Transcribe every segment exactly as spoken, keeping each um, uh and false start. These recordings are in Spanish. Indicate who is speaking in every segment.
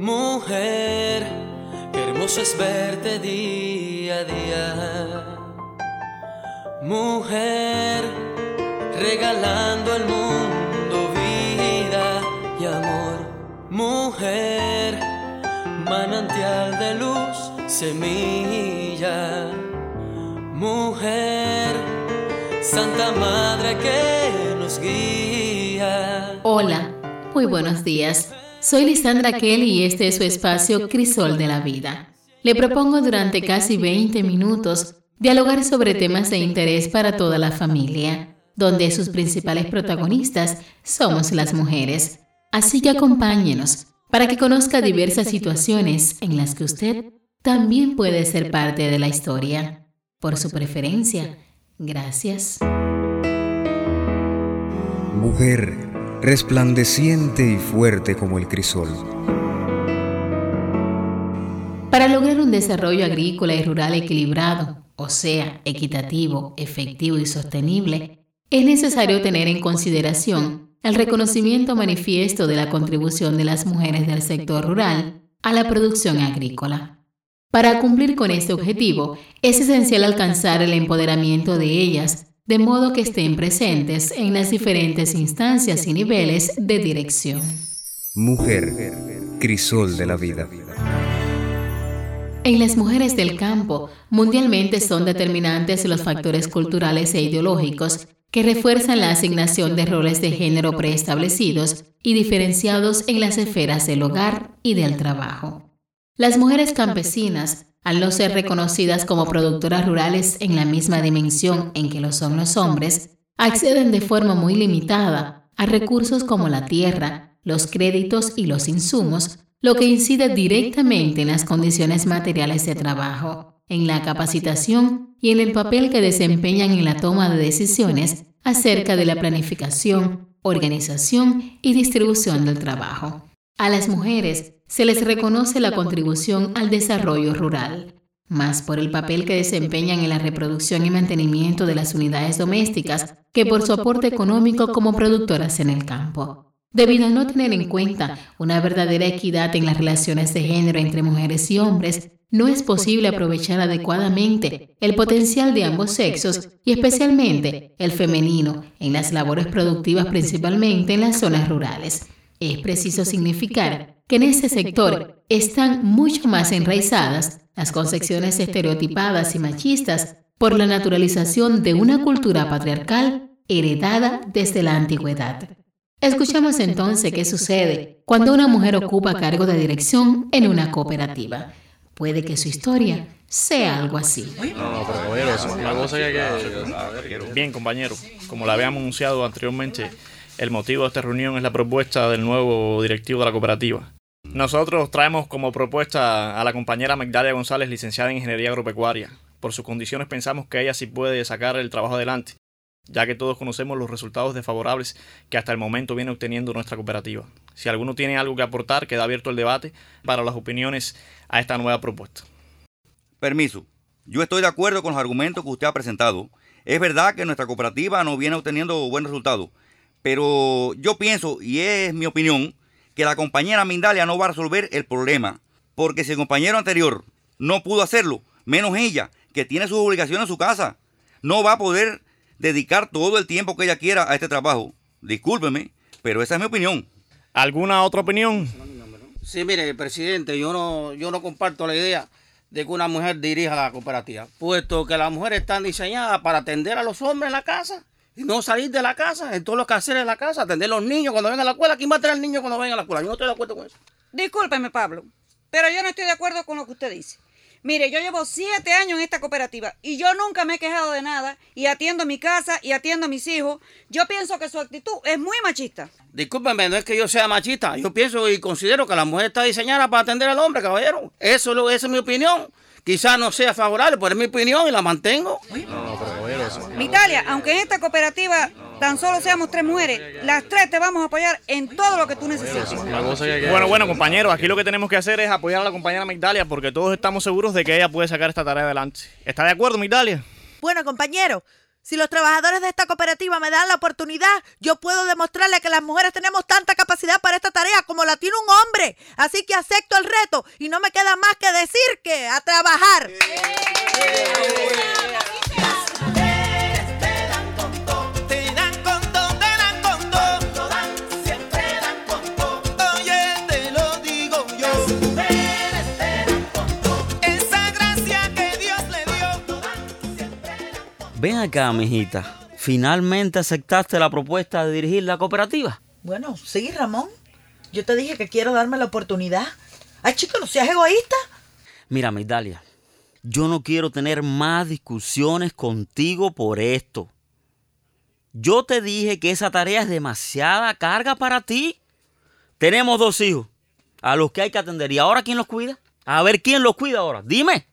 Speaker 1: Mujer, qué hermoso es verte día a día. Mujer, regalando al mundo vida y amor. Mujer, manantial de luz, semilla. Mujer, Santa Madre que nos guía.
Speaker 2: Hola, muy buenos días. Soy Lisandra Kelly y este es su espacio Crisol de la Vida. Le propongo durante casi veinte minutos dialogar sobre temas de interés para toda la familia, donde sus principales protagonistas somos las mujeres. Así que acompáñenos para que conozca diversas situaciones en las que usted también puede ser parte de la historia. Por su preferencia, gracias.
Speaker 3: Mujer, resplandeciente y fuerte como el crisol.
Speaker 2: Para lograr un desarrollo agrícola y rural equilibrado, o sea, equitativo, efectivo y sostenible, es necesario tener en consideración el reconocimiento manifiesto de la contribución de las mujeres del sector rural a la producción agrícola. Para cumplir con este objetivo, es esencial alcanzar el empoderamiento de ellas, de modo que estén presentes en las diferentes instancias y niveles de dirección.
Speaker 3: Mujer, crisol de la vida.
Speaker 2: En las mujeres del campo, mundialmente son determinantes los factores culturales e ideológicos que refuerzan la asignación de roles de género preestablecidos y diferenciados en las esferas del hogar y del trabajo. Las mujeres campesinas, al no ser reconocidas como productoras rurales en la misma dimensión en que lo son los hombres, acceden de forma muy limitada a recursos como la tierra, los créditos y los insumos, lo que incide directamente en las condiciones materiales de trabajo, en la capacitación y en el papel que desempeñan en la toma de decisiones acerca de la planificación, organización y distribución del trabajo. A las mujeres se les reconoce la contribución al desarrollo rural, más por el papel que desempeñan en la reproducción y mantenimiento de las unidades domésticas que por su aporte económico como productoras en el campo. Debido a no tener en cuenta una verdadera equidad en las relaciones de género entre mujeres y hombres, no es posible aprovechar adecuadamente el potencial de ambos sexos y especialmente el femenino en las labores productivas, principalmente en las zonas rurales. Es preciso significar que en este sector están mucho más enraizadas las concepciones estereotipadas y machistas por la naturalización de una cultura patriarcal heredada desde la antigüedad. Escuchamos entonces qué sucede cuando una mujer ocupa cargo de dirección en una cooperativa. Puede que su historia sea algo así.
Speaker 4: No, no, pero caballero, eso es una cosa que hay que... Bien, compañero, como le habíamos anunciado anteriormente, el motivo de esta reunión es la propuesta del nuevo directivo de la cooperativa. Nosotros traemos como propuesta a la compañera Magdalia González, licenciada en Ingeniería Agropecuaria. Por sus condiciones pensamos que ella sí puede sacar el trabajo adelante, ya que todos conocemos los resultados desfavorables que hasta el momento viene obteniendo nuestra cooperativa. Si alguno tiene algo que aportar, queda abierto el debate para las opiniones a esta nueva propuesta.
Speaker 5: Permiso. Yo estoy de acuerdo con los argumentos que usted ha presentado. Es verdad que nuestra cooperativa no viene obteniendo buenos resultados, pero yo pienso, y es mi opinión, que la compañera Mindalia no va a resolver el problema, porque si el compañero anterior no pudo hacerlo, menos ella, que tiene sus obligaciones en su casa, no va a poder dedicar todo el tiempo que ella quiera a este trabajo. Discúlpeme, pero esa es mi opinión.
Speaker 4: ¿Alguna otra opinión?
Speaker 6: Sí, mire, presidente, yo no, yo no comparto la idea de que una mujer dirija la cooperativa, puesto que las mujeres están diseñadas para atender a los hombres en la casa y no salir de la casa, en todos los quehaceres de la casa, atender a los niños cuando vengan a la escuela. ¿Quién va a tener al niño cuando vengan a la escuela? Yo no estoy de acuerdo con eso.
Speaker 7: Discúlpeme, Pablo, pero yo no estoy de acuerdo con lo que usted dice. Mire, yo llevo siete años en esta cooperativa y yo nunca me he quejado de nada y atiendo mi casa y atiendo a mis hijos. Yo pienso que su actitud es muy machista.
Speaker 6: Discúlpeme, no es que yo sea machista. Yo pienso y considero que la mujer está diseñada para atender al hombre, caballero. Eso es lo, esa es mi opinión. Quizás no sea favorable, pero es mi opinión y la mantengo.
Speaker 4: No, no, pero caballero, eso...
Speaker 7: Vitalia, aunque en esta cooperativa tan solo seamos tres mujeres, las tres te vamos a apoyar en todo lo que tú necesites.
Speaker 4: Una cosa que... Bueno, bueno, compañeros, aquí lo que tenemos que hacer es apoyar a la compañera Magdalia porque todos estamos seguros de que ella puede sacar esta tarea adelante. ¿Está de acuerdo, Magdalia?
Speaker 8: Bueno, compañero, Si los trabajadores de esta cooperativa me dan la oportunidad, yo puedo demostrarle que las mujeres tenemos tanta capacidad para esta tarea como la tiene un hombre. Así que acepto el reto y no me queda más que decir que a trabajar.
Speaker 9: Ven acá, mijita. ¿Finalmente aceptaste la propuesta de dirigir la cooperativa?
Speaker 8: Bueno, sí, Ramón. Yo te dije que quiero darme la oportunidad. Ay, chico, no seas egoísta.
Speaker 9: Mira, Migdalia, yo no quiero tener más discusiones contigo por esto. Yo te dije que esa tarea es demasiada carga para ti. Tenemos dos hijos a los que hay que atender. ¿Y ahora quién los cuida? A ver, ¿quién los cuida ahora? Dime.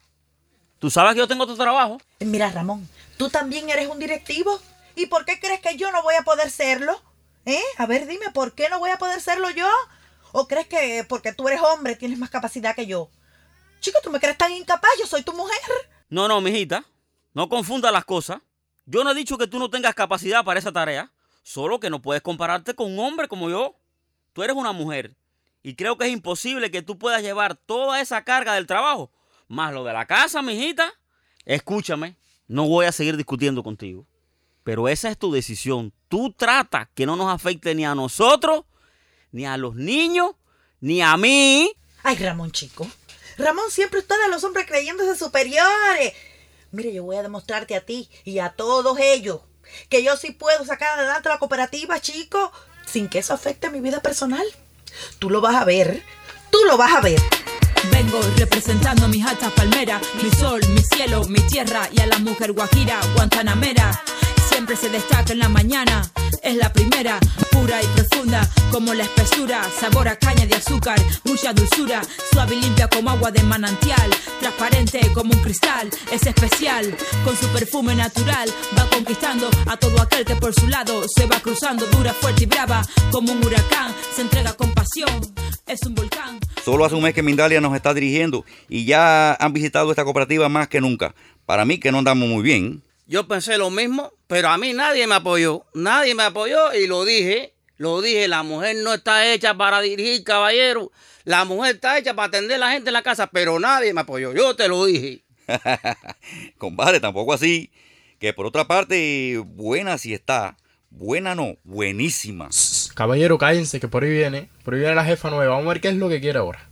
Speaker 9: Tú sabes que yo tengo otro trabajo.
Speaker 8: Mira, Ramón, ¿tú también eres un directivo? ¿Y por qué crees que yo no voy a poder serlo? ¿Eh? A ver, dime, ¿por qué no voy a poder serlo yo? ¿O crees que porque tú eres hombre tienes más capacidad que yo? Chico, ¿tú me crees tan incapaz? Yo soy tu mujer.
Speaker 9: No, no, mijita. No confundas las cosas. Yo no he dicho que tú no tengas capacidad para esa tarea. Solo que no puedes compararte con un hombre como yo. Tú eres una mujer. Y creo que es imposible que tú puedas llevar toda esa carga del trabajo. Más lo de la casa, mijita. Escúchame, no voy a seguir discutiendo contigo. Pero esa es tu decisión. Tú trata que no nos afecte ni a nosotros, ni a los niños, ni a mí.
Speaker 8: Ay, Ramón, chico. Ramón siempre está de los hombres creyéndose superiores. Mire, yo voy a demostrarte a ti y a todos ellos que yo sí puedo sacar adelante la cooperativa, chico, sin que eso afecte a mi vida personal. Tú lo vas a ver. Tú lo vas a ver.
Speaker 10: Vengo representando mis altas palmeras, mi sol, mi cielo, mi tierra y a la mujer guajira, guantanamera. Siempre se destaca en la mañana, es la primera, pura y profunda como la espesura, sabor a caña de azúcar, mucha dulzura, suave y limpia como agua de manantial, transparente como un cristal, es especial, con su perfume natural, va conquistando a todo aquel que por su lado se va cruzando, dura, fuerte y brava como un huracán, se entrega con pasión, es un volcán.
Speaker 5: Solo hace un mes que Migdalia nos está dirigiendo y ya han visitado esta cooperativa más que nunca. Para mí que no andamos muy bien.
Speaker 6: Yo pensé lo mismo, pero a mí nadie me apoyó. Nadie me apoyó y lo dije. Lo dije, la mujer no está hecha para dirigir, caballero. La mujer está hecha para atender a la gente en la casa, pero nadie me apoyó. Yo te lo dije.
Speaker 5: Compadre, tampoco así. Que por otra parte, buena sí está. Buena no, buenísima.
Speaker 11: Caballero, cállense, que por ahí viene. Por ahí viene la jefa nueva. Vamos a ver qué es lo que quiere ahora.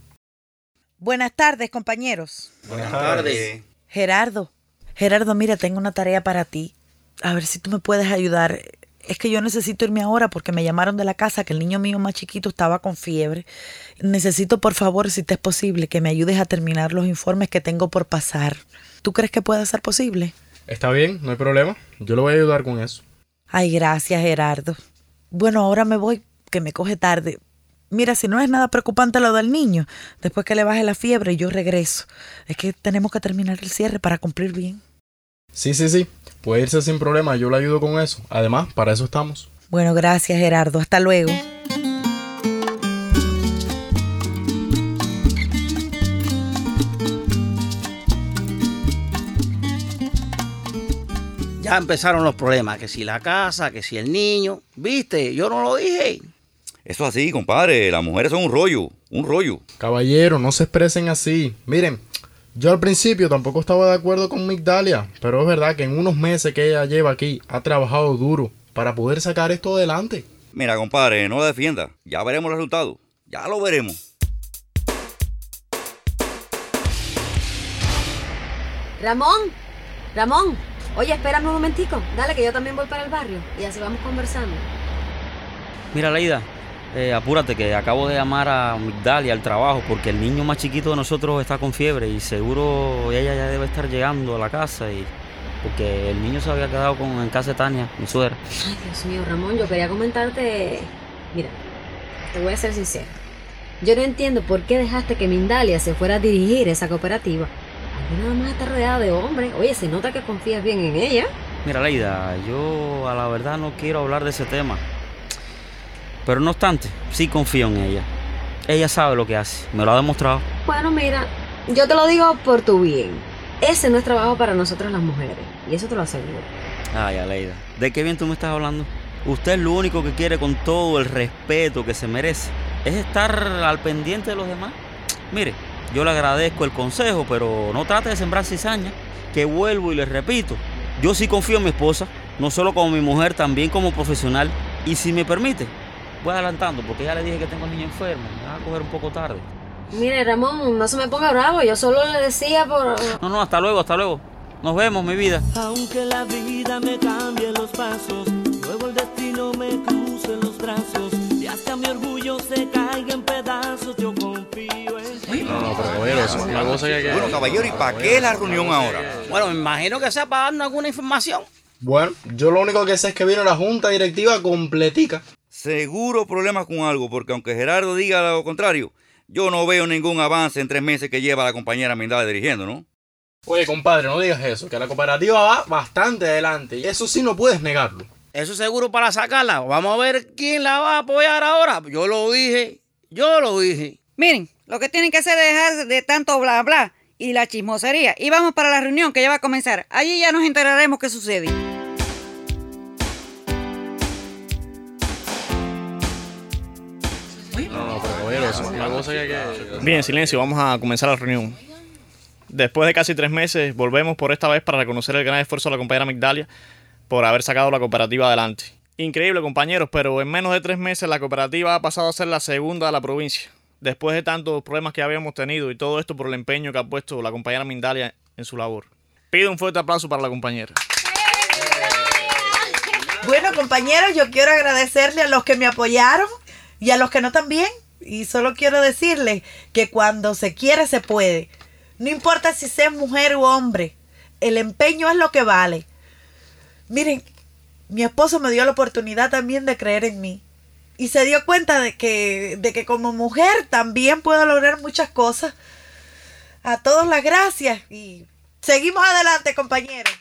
Speaker 8: Buenas tardes, compañeros.
Speaker 5: Buenas tardes.
Speaker 8: Gerardo. Gerardo, mira, tengo una tarea para ti. A ver si tú me puedes ayudar. Es que yo necesito irme ahora porque me llamaron de la casa que el niño mío más chiquito estaba con fiebre. Necesito, por favor, si te es posible, que me ayudes a terminar los informes que tengo por pasar. ¿Tú crees que pueda ser posible?
Speaker 11: Está bien, no hay problema. Yo le voy a ayudar con eso.
Speaker 8: Ay, gracias, Gerardo. Bueno, ahora me voy, que me coge tarde. Mira, si no es nada preocupante lo del niño, después que le baje la fiebre yo regreso. Es que tenemos que terminar el cierre para cumplir bien.
Speaker 11: Sí, sí, sí. Puede irse sin problema. Yo le ayudo con eso. Además, para eso estamos.
Speaker 8: Bueno, gracias, Gerardo. Hasta luego.
Speaker 6: Ya empezaron los problemas. Que si la casa, que si el niño. ¿Viste? Yo no lo dije.
Speaker 5: Eso así, compadre. Las mujeres son un rollo. Un rollo.
Speaker 11: Caballero, no se expresen así. Miren, yo al principio tampoco estaba de acuerdo con Migdalia, pero es verdad que en unos meses que ella lleva aquí ha trabajado duro para poder sacar esto adelante.
Speaker 5: Mira, compadre, no la defienda. Ya veremos el resultado. Ya lo veremos.
Speaker 12: Ramón, Ramón, oye, espérame un momentico. Dale que yo también voy para el barrio y así vamos conversando.
Speaker 9: Mira, Leida, eh, apúrate que acabo de llamar a Migdalia al trabajo porque el niño más chiquito de nosotros está con fiebre y seguro ella ya debe estar llegando a la casa y porque el niño se había quedado con, en casa de Tania, mi suegra.
Speaker 12: Ay, Dios mío, Ramón, yo quería comentarte... Mira, te voy a ser sincera. Yo no entiendo por qué dejaste que Migdalia se fuera a dirigir esa cooperativa. Aquí nada más está rodeada de hombres. Oye, se nota que confías bien en ella.
Speaker 9: Mira, Leida, yo a la verdad no quiero hablar de ese tema. Pero no obstante, sí confío en ella. Ella sabe lo que hace, me lo ha demostrado.
Speaker 12: Bueno, mira, yo te lo digo por tu bien. Ese no es trabajo para nosotros las mujeres, y eso te lo aseguro.
Speaker 9: Ay, Aleida, ¿de qué bien tú me estás hablando? Usted lo único que quiere, con todo el respeto que se merece, es estar al pendiente de los demás. Mire, yo le agradezco el consejo, pero no trate de sembrar cizaña, que vuelvo y le repito, yo sí confío en mi esposa, no solo como mi mujer, también como profesional. Y si me permite, voy adelantando, porque ya le dije que tengo al niño enfermo, me va a coger un poco tarde.
Speaker 12: Mire, Ramón, no se me ponga bravo, yo solo le decía por...
Speaker 9: No, no, hasta luego, hasta luego. Nos vemos, mi vida.
Speaker 1: Aunque la vida me cambie los pasos, luego el destino me cruce los brazos y hasta mi orgullo se caiga en pedazos, yo confío en ti.
Speaker 4: No, no, pero caballero, eso es una cosa que... que...
Speaker 5: Bueno, caballero, ¿y para qué la reunión ahora?
Speaker 6: Bueno, me imagino que sea para darnos alguna información.
Speaker 11: Bueno, yo lo único que sé es que vino la junta directiva completica.
Speaker 5: Seguro problemas con algo, porque aunque Gerardo diga lo contrario, yo no veo ningún avance en tres meses que lleva la compañera Mindalia dirigiendo, ¿no?
Speaker 11: Oye, compadre, no digas eso, que la cooperativa va bastante adelante y eso sí no puedes negarlo.
Speaker 6: Eso seguro para sacarla. Vamos a ver quién la va a apoyar ahora. Yo lo dije, yo lo dije.
Speaker 7: Miren, lo que tienen que hacer es dejar de tanto bla bla y la chismosería. Y vamos para la reunión que ya va a comenzar. Allí ya nos enteraremos qué sucede.
Speaker 4: No, no, pero caballero, eso es una cosa que... que... Bien, silencio, vamos a comenzar la reunión. Después de casi tres meses, volvemos por esta vez para reconocer el gran esfuerzo de la compañera Migdalia por haber sacado la cooperativa adelante. Increíble, compañeros, pero en menos de tres meses la cooperativa ha pasado a ser la segunda de la provincia, después de tantos problemas que habíamos tenido, y todo esto por el empeño que ha puesto la compañera Migdalia en su labor. Pido un fuerte aplauso para la compañera.
Speaker 8: Bueno, compañeros, yo quiero agradecerle a los que me apoyaron y a los que no también. Y solo quiero decirles que cuando se quiere, se puede. No importa si seas mujer u hombre, el empeño es lo que vale. Miren, mi esposo me dio la oportunidad también de creer en mí. Y se dio cuenta de que, de que como mujer también puedo lograr muchas cosas. A todos las gracias y seguimos adelante, compañeros.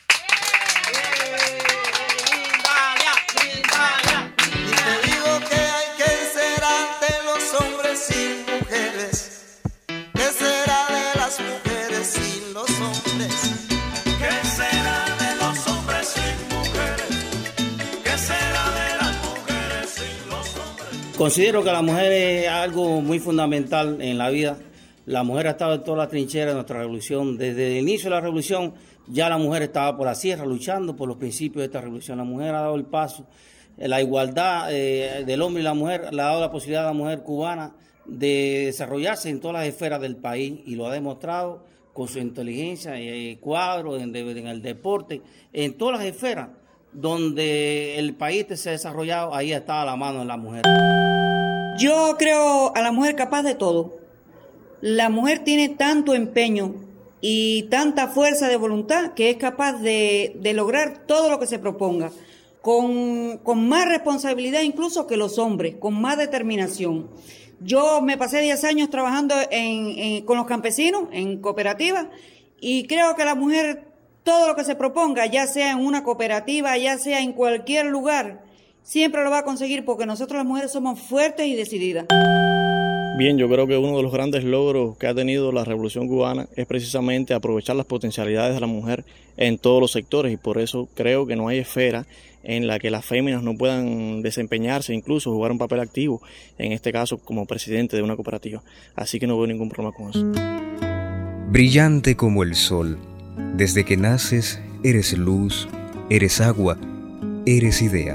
Speaker 6: Considero que la mujer es algo muy fundamental en la vida. La mujer ha estado en todas las trincheras de nuestra revolución. Desde el inicio de la revolución ya la mujer estaba por la sierra luchando por los principios de esta revolución. La mujer ha dado el paso. La igualdad eh, del hombre y la mujer le ha dado la posibilidad a la mujer cubana de desarrollarse en todas las esferas del país y lo ha demostrado con su inteligencia, eh, cuadro, en, en el deporte, en todas las esferas donde el país se ha desarrollado, ahí está a la mano de la mujer.
Speaker 7: Yo creo a la mujer capaz de todo. La mujer tiene tanto empeño y tanta fuerza de voluntad que es capaz de, de lograr todo lo que se proponga, con, con más responsabilidad incluso que los hombres, con más determinación. Yo me pasé diez años trabajando en, en, con los campesinos en cooperativas y creo que la mujer, todo lo que se proponga, ya sea en una cooperativa, ya sea en cualquier lugar, siempre lo va a conseguir porque nosotros las mujeres somos fuertes y decididas.
Speaker 4: Bien, yo creo que uno de los grandes logros que ha tenido la Revolución Cubana es precisamente aprovechar las potencialidades de la mujer en todos los sectores y por eso creo que no hay esfera en la que las féminas no puedan desempeñarse, incluso jugar un papel activo, en este caso como presidente de una cooperativa. Así que no veo ningún problema con eso.
Speaker 3: Brillante como el sol, desde que naces eres luz, eres agua, eres idea.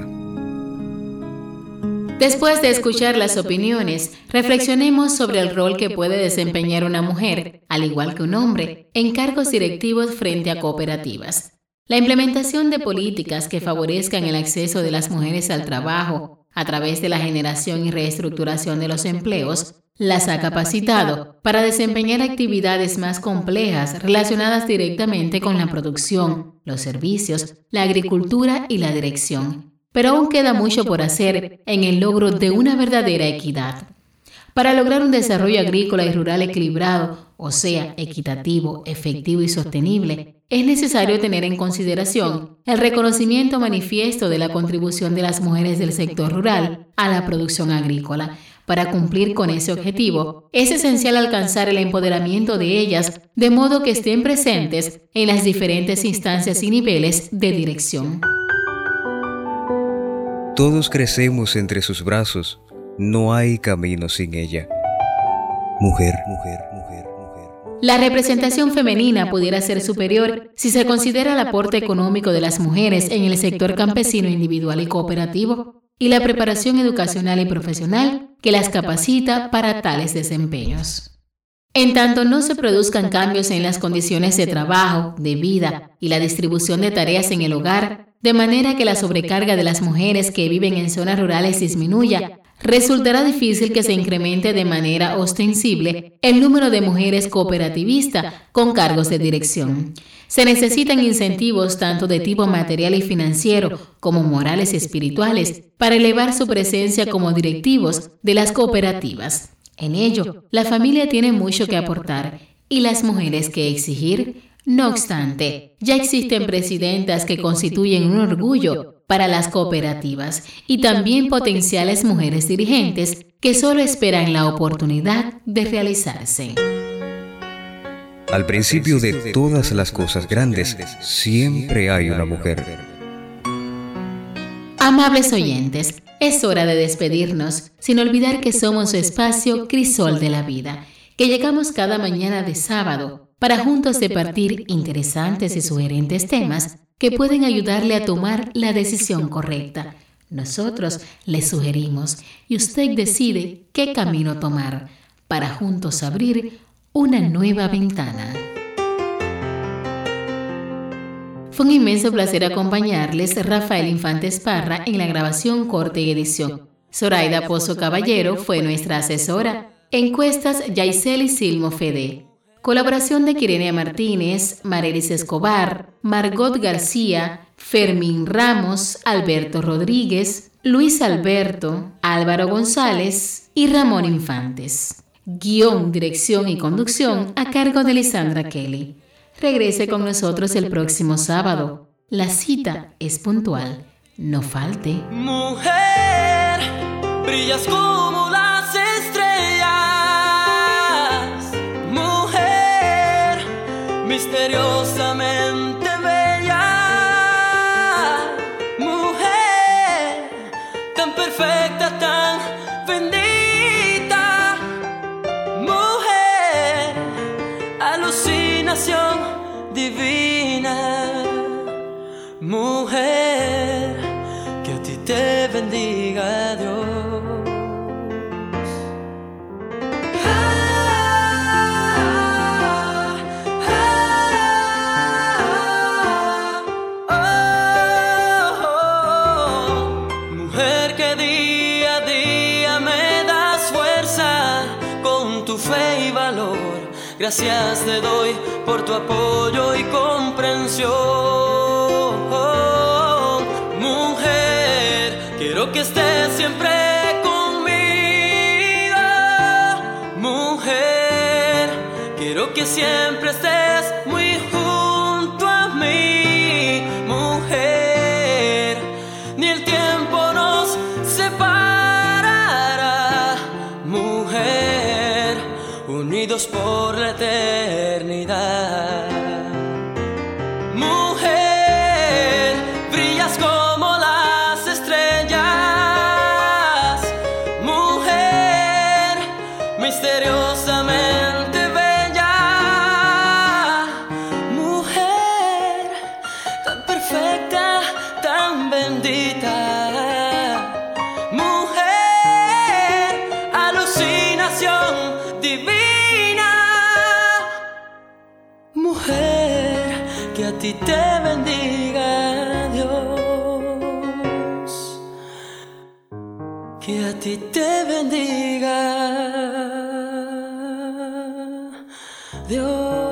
Speaker 2: Después de escuchar las opiniones, reflexionemos sobre el rol que puede desempeñar una mujer, al igual que un hombre, en cargos directivos frente a cooperativas. La implementación de políticas que favorezcan el acceso de las mujeres al trabajo a través de la generación y reestructuración de los empleos, las ha capacitado para desempeñar actividades más complejas relacionadas directamente con la producción, los servicios, la agricultura y la dirección. Pero aún queda mucho por hacer en el logro de una verdadera equidad. Para lograr un desarrollo agrícola y rural equilibrado, o sea, equitativo, efectivo y sostenible, es necesario tener en consideración el reconocimiento manifiesto de la contribución de las mujeres del sector rural a la producción agrícola. Para cumplir con ese objetivo, es esencial alcanzar el empoderamiento de ellas de modo que estén presentes en las diferentes instancias y niveles de dirección.
Speaker 3: Todos crecemos entre sus brazos, no hay camino sin ella. Mujer, mujer, mujer, mujer.
Speaker 2: La representación femenina pudiera ser superior si se considera el aporte económico de las mujeres en el sector campesino individual y cooperativo y la preparación educacional y profesional que las capacita para tales desempeños. En tanto no se produzcan cambios en las condiciones de trabajo, de vida y la distribución de tareas en el hogar, de manera que la sobrecarga de las mujeres que viven en zonas rurales disminuya, resultará difícil que se incremente de manera ostensible el número de mujeres cooperativistas con cargos de dirección. Se necesitan incentivos tanto de tipo material y financiero como morales y espirituales para elevar su presencia como directivos de las cooperativas. En ello, la familia tiene mucho que aportar y las mujeres que exigir. No obstante, ya existen presidentas que constituyen un orgullo para las cooperativas y también potenciales mujeres dirigentes que solo esperan la oportunidad de realizarse.
Speaker 3: Al principio de todas las cosas grandes, siempre hay una mujer.
Speaker 2: Amables oyentes, es hora de despedirnos, sin olvidar que somos su espacio Crisol de la Vida, que llegamos cada mañana de sábado para juntos departir interesantes y sugerentes temas que pueden ayudarle a tomar la decisión correcta. Nosotros le sugerimos y usted decide qué camino tomar para juntos abrir una nueva ventana. Fue un inmenso placer acompañarles, Rafael Infantes Parra, en la grabación, corte y edición. Zoraida Pozo Caballero fue nuestra asesora. Encuestas, Yaiseli Silmo Fede. Colaboración de Quirenia Martínez, Marelis Escobar, Margot García, Fermín Ramos, Alberto Rodríguez, Luis Alberto, Álvaro González y Ramón Infantes. Guión, dirección y conducción a cargo de Lisandra Kelly. Regrese con nosotros el próximo sábado. La cita es puntual. No falte.
Speaker 1: Mujer, brillas como las estrellas. Mujer, misteriosamente bella. Mujer, tan perfecta, tan bendita. Mujer, alucinación divina. Mujer, que a ti te bendiga Dios. Ah, ah, oh, oh. Mujer, que día a día me das fuerza con tu fe y valor. Gracias te doy por tu apoyo y comprensión. Mujer, quiero que estés siempre conmigo. Mujer, quiero que siempre estés muy junto a mí. Mujer, ni el tiempo nos separará. Mujer, unidos por la eternidad. Mujer, brillas como las estrellas. Mujer, misteriosamente bella. Mujer, tan perfecta, tan bendita. Mujer, alucinación divina. Mujer, que a ti te bendiga Dios. Que a ti te bendiga Dios.